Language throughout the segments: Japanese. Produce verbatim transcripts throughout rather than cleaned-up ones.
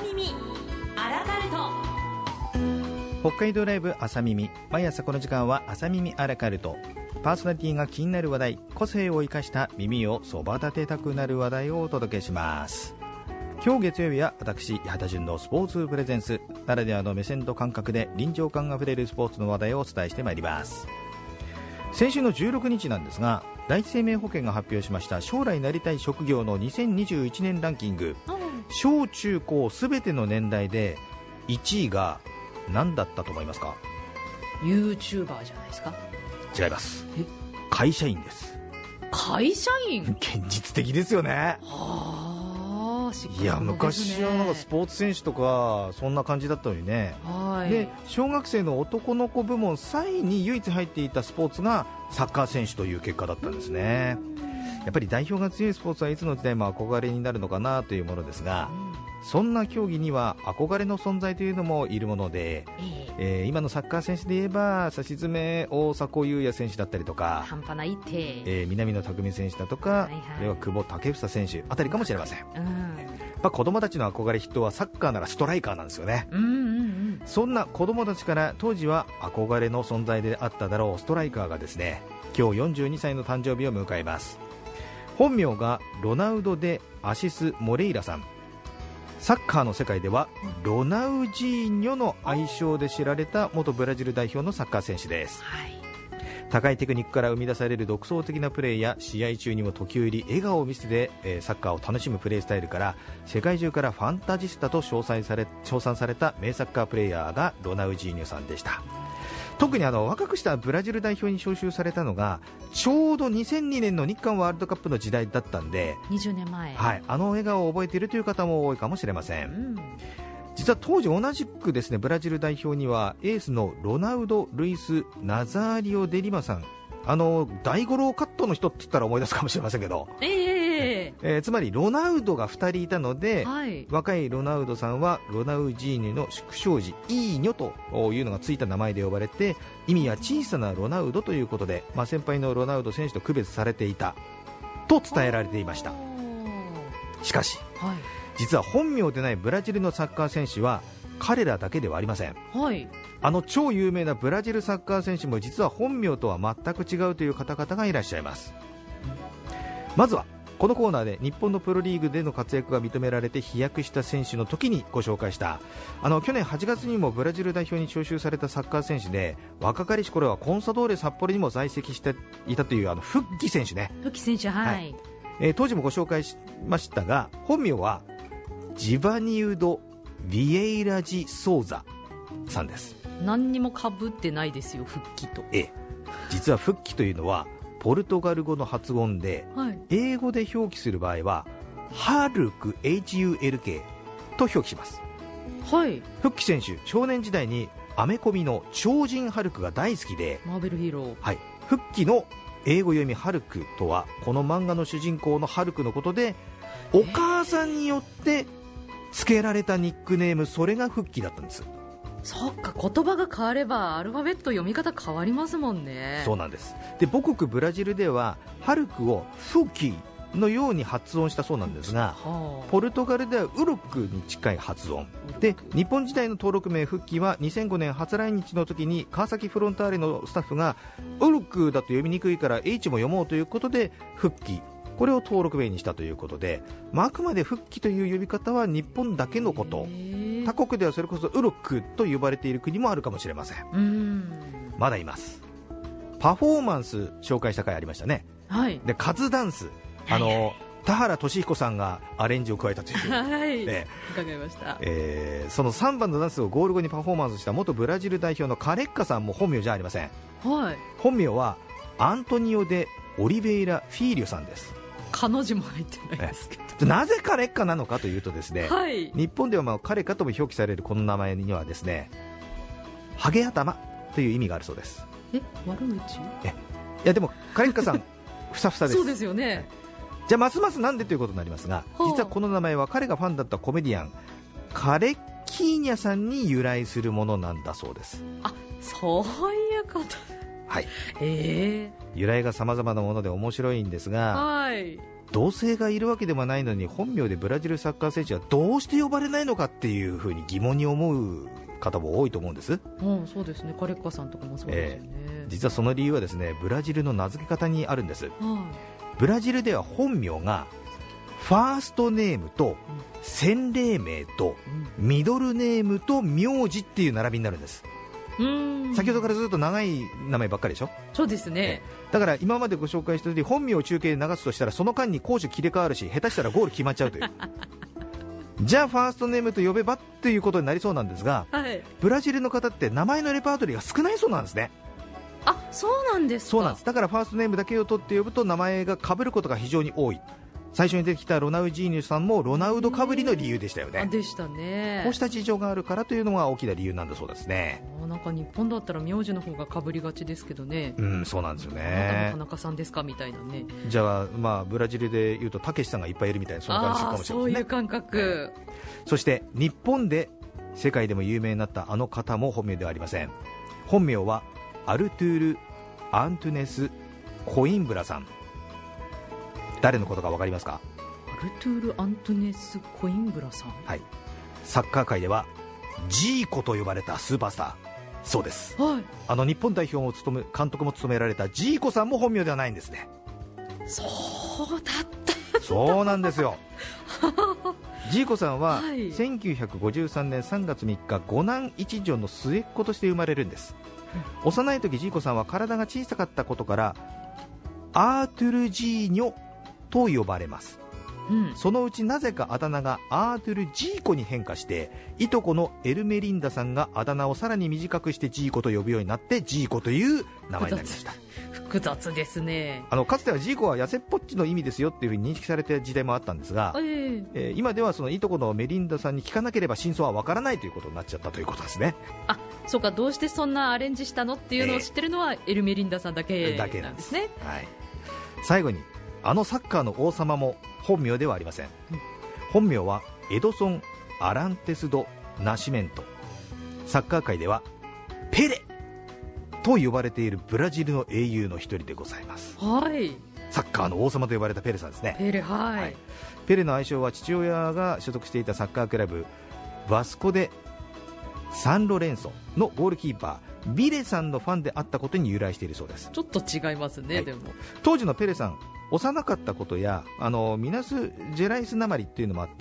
耳アラカルト。 北海道ライブ朝耳、毎朝この時間は朝耳アラカルト。パーソナリティが気になる話題、個性を生かした耳をそば立てたくなる話題をお届けします。今日月曜日は私八幡純のスポーツプレゼンスならではの目線と感覚で臨場感あふれるスポーツの話題をお伝えしてまいります。先週のじゅうろくにちなんですが、第一生命保険が発表しました将来なりたい職業のにせんにじゅういちねんランキング、うん、小中高すべての年代でいちいが何だったと思いますか？ ユーチューバー じゃないですか？ 違います。会社員です。 会社員？ 現実的ですよね。 はあ、しっかりですね。 いや、昔はなんかスポーツ選手とかそんな感じだったのにね。はい。で、小学生の男の子部門さんいに唯一入っていたスポーツがサッカー選手という結果だったんですね。やっぱり代表が強いスポーツはいつの時代も憧れになるのかなというものですが、そんな競技には憧れの存在というのもいるもので、えー、今のサッカー選手で言えばさしずめ大迫勇也選手だったりとか、 半端ないって、 えー、南野拓実選手だとか、はいはい、あるいは久保建英選手あたりかもしれません、うん、まあ、子供たちの憧れ筆頭はサッカーならストライカーなんですよね、うんうんうん、そんな子供たちから当時は憧れの存在であっただろうストライカーがですね、今日よんじゅうにさいの誕生日を迎えます。本名がロナウド・デ・アシス・モレイラさん。サッカーの世界ではロナウジーニョの愛称で知られた元ブラジル代表のサッカー選手です、はい、高いテクニックから生み出される独創的なプレーや試合中にも時折笑顔を見せて、えー、サッカーを楽しむプレースタイルから世界中からファンタジスタと称賛され、称賛された名サッカープレーヤーがロナウジーニョさんでした。特にあの若くしたブラジル代表に招集されたのがちょうどにせんにねんの日韓ワールドカップの時代だったんで、 にじゅうねんまえ、 はい、あの笑顔を覚えているという方も多いかもしれません、うん、実は当時同じくですね、ブラジル代表にはエースのロナウド・ルイス・ナザーリオ・デリマさん、あの大五郎カットの人って言ったら思い出すかもしれませんけど、 えーえー、つまりロナウドがふたりいたので、 はい、 若いロナウドさんはロナウジーニョの縮小字イーニョというのがついた名前で呼ばれて、意味は小さなロナウドということで、まあ、先輩のロナウド選手と区別されていたと伝えられていました。しかし、はい、実は本名でないブラジルのサッカー選手は彼らだけではありません、はい、あの超有名なブラジルサッカー選手も実は本名とは全く違うという方々がいらっしゃいます。まずはこのコーナーで日本のプロリーグでの活躍が認められて飛躍した選手の時にご紹介したあの去年はちがつにもブラジル代表に招集されたサッカー選手で、若かりし頃はコンサドーレ札幌にも在籍していたというあのフッキ選手ね。 フッキ選手、はい、はい、 えー、当時もご紹介しましたが、本名はジバニウド・ビエイラジ・ソーザさんです。 何にも被ってないですよ、フッキと。 ええ、実はフッキというのはポルトガル語の発音で、はい、英語で表記する場合はハルク エイチユーエルケー と表記します、はい、フッキ選手、少年時代にアメコミの超人ハルクが大好きで、 マーベルヒーロー、 はい、フッキの英語読みハルクとはこの漫画の主人公のハルクのことで、お母さんによって付けられたニックネーム、それがフッキだったんです。 そっか、言葉が変わればアルファベット読み方変わりますもんね。 そうなんです。で、母国ブラジルではハルクをフッキのように発音したそうなんですが、はあ、ポルトガルではウロックに近い発音で、日本時代の登録名フッキはにせんごねん初来日の時に川崎フロンターレのスタッフがウロックだと読みにくいから H も読もうということでフッキ、これを登録名にしたということで、まあ、あくまでフッキという呼び方は日本だけのこと、他国ではそれこそウロックと呼ばれている国もあるかもしれません。うーん、まだいます。パフォーマンス紹介した回ありましたね、はい、でカズダンス、あの、はいはい、田原俊彦さんがアレンジを加えたという、 はい、ね、伺いました、 えー、そのさんばんのダンスをゴール後にパフォーマンスした元ブラジル代表のカレッカさんも本名じゃありません、はい、本名はアントニオ・デ・オリベイラ・フィーリョさんです。 彼女も入ってないですけど、 なぜカレッカなのかというとですね、 はい、 日本ではまあカレッカとも表記されるこの名前にはですね、ハゲ頭という意味があるそうです。 え、悪口？ え、いやでもカレッカさんふさふさです。 そうですよね、はい、 じゃあますますなんでということになりますが、実はこの名前は彼がファンだったコメディアンカレッキーニャさんに由来するものなんだそうです。 あ、そういうこと。 はい、 えー、 由来が様々なもので面白いんですが、 はい、 同性がいるわけでもないのに本名でブラジルサッカー選手はどうして呼ばれないのかっていうふうに疑問に思う方も多いと思うんです。 うん、そうですね、カレッカさんとかもそうですよね、 えー、実はその理由はですね、ブラジルの名付け方にあるんです、はい、ブラジルでは本名がファーストネームと洗礼名とミドルネームと名字っていう並びになるんです。うーん、先ほどからずっと長い名前ばっかりでしょ。 そうですね。 だから今までご紹介したように本名を中継で流すとしたらその間に攻守切り替わるし、下手したらゴール決まっちゃうというじゃあファーストネームと呼べばっていうことになりそうなんですが、はい、ブラジルの方って名前のレパートリーが少ないそうなんですね。 あ、そうなんですか。 そうなんです。だからファーストネームだけを取って呼ぶと名前が被ることが非常に多い。最初に出てきたロナウジーニョさんもロナウドかぶりの理由でしたよね。 でしたね。 こうした事情があるからというのが大きな理由なんだそうですね。 なんか日本だったら名字の方がかぶりがちですけどね。 うん、そうなんですよね。 あなたも田中さんですかみたいなね。 じゃあ、まあ、ブラジルでいうとたけしさんがいっぱいいるみたいな、そんな感じかもしれませんね。 そういう感覚、 はい、そして日本で世界でも有名になったあの方も本名ではありません。本名はアルトゥール・アントゥネス・コインブラさん。誰のことか分かりますか？ アルトゥール・アントゥネス・コインブラさん、 はい、サッカー界ではジーコと呼ばれたスーパースター。そうです、はい、あの日本代表を務め監督も務められたジーコさんも本名ではないんですね。 そうだったそうなんですよジーコさんはせんきゅうひゃくごじゅうさんねんさんがつみっか、五男一女の末っ子として生まれるんです、うん、幼い時ジーコさんは体が小さかったことからアートゥルジーニョと呼ばれます、うん、そのうちなぜかあだ名がアートゥルジーコに変化して、いとこのエルメリンダさんがあだ名をさらに短くしてジーコと呼ぶようになってジーコという名前になりました。 複雑ですね。 あのかつてはジーコは痩せっぽっちの意味ですよっていうふうに認識された時代もあったんですが、えーえー、今ではそのいとこのメリンダさんに聞かなければ真相はわからないということになっちゃったということですね。 あ、そうか、どうしてそんなアレンジしたのっていうのを知ってるのはエルメリンダさんだけなんですね。 はい、最後にあのサッカーの王様も本名ではありません、うん、本名はエドソン・アランテス・ド・ナシメント。サッカー界ではペレと呼ばれているブラジルの英雄の一人でございます、はい、サッカーの王様と呼ばれたペレさんですね。 ペレ、はい、はい、 ペレの愛称は父親が所属していたサッカークラブバスコ・デ・サンロレンソのゴールキーパービレさんのファンであったことに由来しているそうです。 ちょっと違いますね、はい、でも当時のペレさん幼かったことやあのミナス・ジェライスなまりっていうのもあって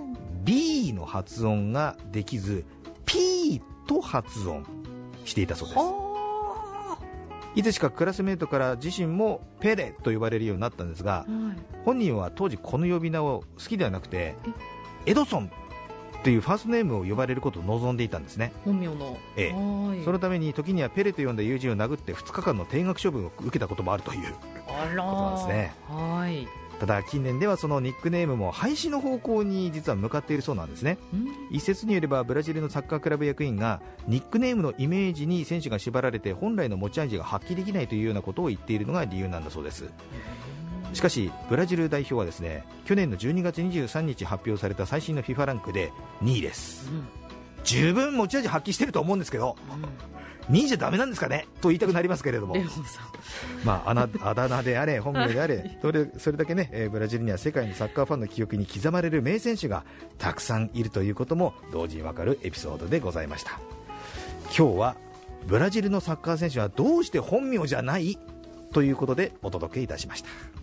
、B の発音ができず P と発音していたそうです。いつしかクラスメートから自身もペレと呼ばれるようになったんですが、はい、本人は当時この呼び名を好きではなくてエドソンというファーストネームを呼ばれることを望んでいたんですね。 本名の、 ええ、そのために時にはペレと呼んだ友人を殴ってふつかかんの停学処分を受けたこともあるということなんですね。はい、ただ近年ではそのニックネームも廃止の方向に実は向かっているそうなんですね。一説によればブラジルのサッカークラブ役員がニックネームのイメージに選手が縛られて本来の持ち味が発揮できないというようなことを言っているのが理由なんだそうです。しかしブラジル代表はですね、去年のじゅうにがつにじゅうさんにち発表された最新の FIFA ランクでにいです、うん、十分持ち味発揮していると思うんですけど、うん、にいじゃダメなんですかねと言いたくなりますけれども、まあ、あなあだ名であれ本名であれそれ、それだけね、えー、ブラジルには世界のサッカーファンの記憶に刻まれる名選手がたくさんいるということも同時にわかるエピソードでございました。今日はブラジルのサッカー選手はどうして本名じゃないということでお届けいたしました。